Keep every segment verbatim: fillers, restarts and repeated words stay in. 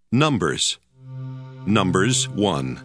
Numbers. Numbers one.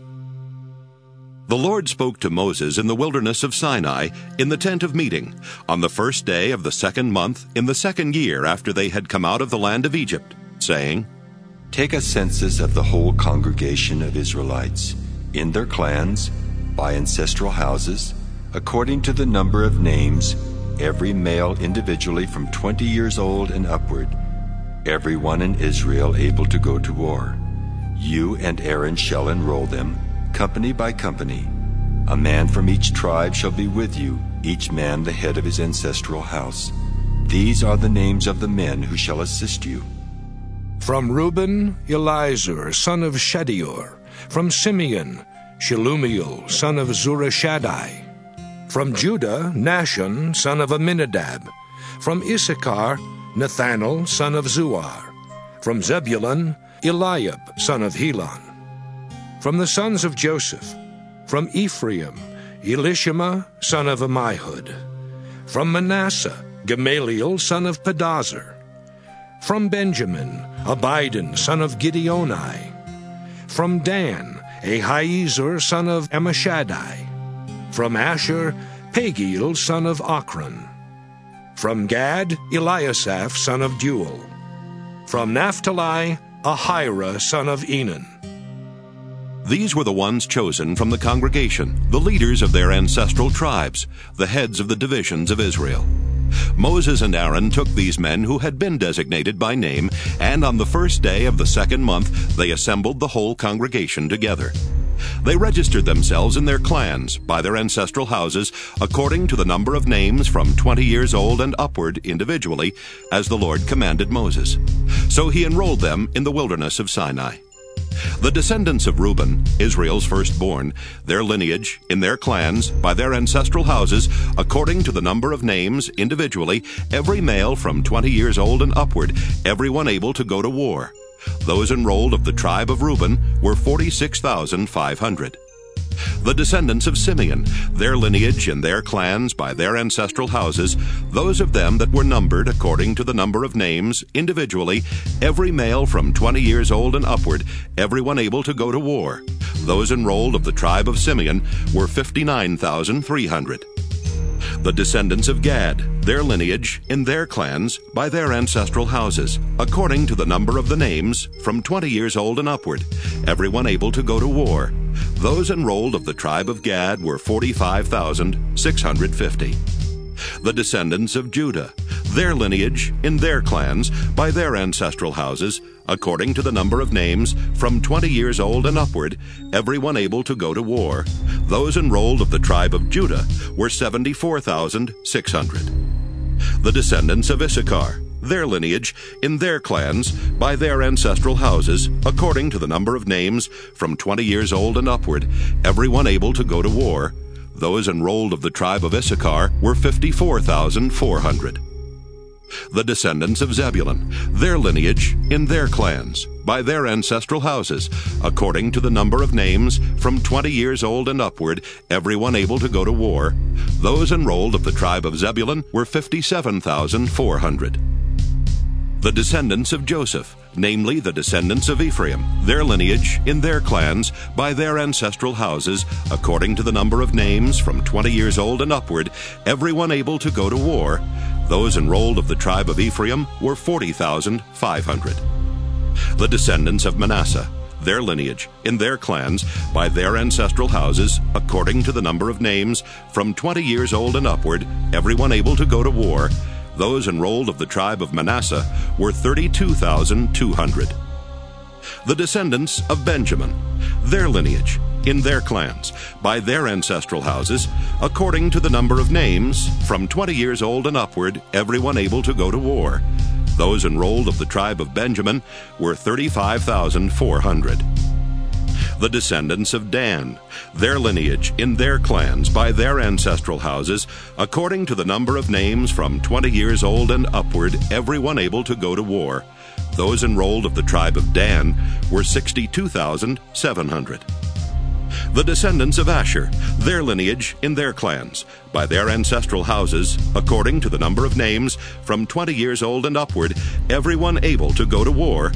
The Lord spoke to Moses in the wilderness of Sinai in the tent of meeting on the first day of the second month in the second year after they had come out of the land of Egypt, saying, Take a census of the whole congregation of Israelites, in their clans, by ancestral houses, according to the number of names, every male individually from twenty years old and upward, every one in Israel able to go to war. You and Aaron shall enroll them, company by company. A man from each tribe shall be with you, each man the head of his ancestral house. These are the names of the men who shall assist you. From Reuben, Elizur, son of Shedeur. From Simeon, Shelumiel, son of Zurishaddai. From Judah, Nahshon, son of Amminadab. From Issachar, Nathanael, son of Zuar. From Zebulun, Eliab, son of Helon. From the sons of Joseph, from Ephraim, Elishama, son of Ammihud. From Manasseh, Gamaliel, son of Pedazur. From Benjamin, Abidan, son of Gideoni. From Dan, Ahiezer, son of Ammishaddai. From Asher, Pagiel, son of Ochran. From Gad, Eliasaph, son of Deuel. From Naphtali, Ahira, son of Enan. These were the ones chosen from the congregation, the leaders of their ancestral tribes, the heads of the divisions of Israel. Moses and Aaron took these men who had been designated by name, and on the first day of the second month they assembled the whole congregation together. They registered themselves in their clans by their ancestral houses according to the number of names from twenty years old and upward individually, as the Lord commanded Moses. So he enrolled them in the wilderness of Sinai. The descendants of Reuben, Israel's firstborn, their lineage, in their clans, by their ancestral houses, according to the number of names, individually, every male from twenty years old and upward, everyone able to go to war. Those enrolled of the tribe of Reuben were forty-six thousand five hundred. The descendants of Simeon, their lineage and their clans by their ancestral houses, those of them that were numbered according to the number of names, individually, every male from twenty years old and upward, everyone able to go to war. Those enrolled of the tribe of Simeon were fifty-nine thousand three hundred. The descendants of Gad, their lineage, in their clans, by their ancestral houses, according to the number of the names, from twenty years old and upward, everyone able to go to war. Those enrolled of the tribe of Gad were forty-five thousand six hundred fifty. The descendants of Judah, their lineage, in their clans, by their ancestral houses, according to the number of names, from twenty years old and upward, everyone able to go to war. Those enrolled of the tribe of Judah were seventy-four thousand six hundred. The descendants of Issachar, their lineage, in their clans, by their ancestral houses, according to the number of names, from twenty years old and upward, everyone able to go to war. Those enrolled of the tribe of Issachar were fifty-four thousand four hundred. The descendants of Zebulun, their lineage, in their clans, by their ancestral houses, according to the number of names, from twenty years old and upward, everyone able to go to war. Those enrolled of the tribe of Zebulun were fifty-seven thousand four hundred. The descendants of Joseph, namely the descendants of Ephraim, their lineage, in their clans, by their ancestral houses, according to the number of names, from twenty years old and upward, everyone able to go to war. Those enrolled of the tribe of Ephraim were forty thousand five hundred. The descendants of Manasseh, their lineage, in their clans, by their ancestral houses, according to the number of names, from twenty years old and upward, everyone able to go to war. Those enrolled of the tribe of Manasseh were thirty-two thousand two hundred. The descendants of Benjamin, their lineage, in their clans, by their ancestral houses, according to the number of names, from twenty years old and upward, everyone able to go to war. Those enrolled of the tribe of Benjamin were thirty-five thousand four hundred. The descendants of Dan, their lineage, in their clans, by their ancestral houses, according to the number of names, from twenty years old and upward, everyone able to go to war. Those enrolled of the tribe of Dan were sixty-two thousand seven hundred. The descendants of Asher, their lineage, in their clans, by their ancestral houses, according to the number of names, from twenty years old and upward, everyone able to go to war.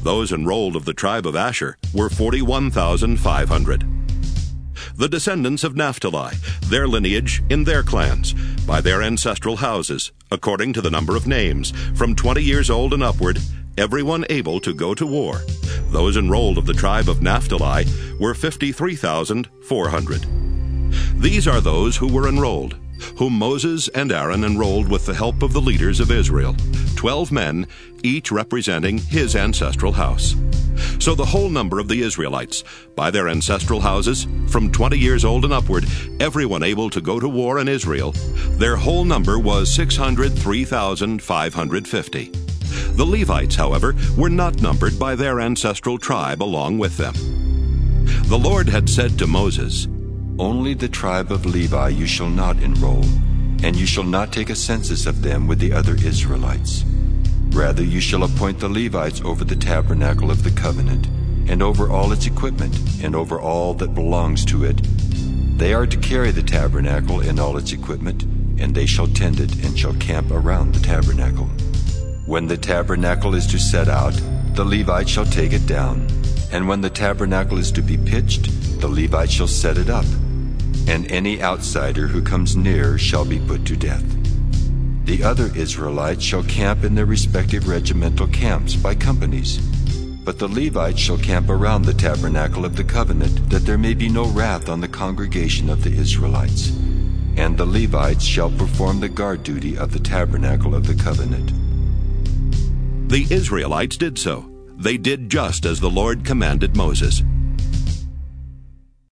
Those enrolled of the tribe of Asher were forty-one thousand five hundred. The descendants of Naphtali, their lineage in their clans, by their ancestral houses, according to the number of names, from twenty years old and upward, everyone able to go to war. Those enrolled of the tribe of Naphtali were fifty-three thousand four hundred. These are those who were enrolled, whom Moses and Aaron enrolled with the help of the leaders of Israel, twelve men, each representing his ancestral house. So the whole number of the Israelites, by their ancestral houses, from twenty years old and upward, everyone able to go to war in Israel, their whole number was six hundred three thousand five hundred fifty. The Levites, however, were not numbered by their ancestral tribe along with them. The Lord had said to Moses, "Only the tribe of Levi you shall not enroll, and you shall not take a census of them with the other Israelites. Rather you shall appoint the Levites over the tabernacle of the covenant, and over all its equipment, and over all that belongs to it. They are to carry the tabernacle and all its equipment, and they shall tend it, and shall camp around the tabernacle. When the tabernacle is to set out, the Levites shall take it down, and when the tabernacle is to be pitched, the Levites shall set it up, and any outsider who comes near shall be put to death. The other Israelites shall camp in their respective regimental camps by companies, but the Levites shall camp around the tabernacle of the covenant, that there may be no wrath on the congregation of the Israelites. And the Levites shall perform the guard duty of the tabernacle of the covenant." The Israelites did so. They did just as the Lord commanded Moses.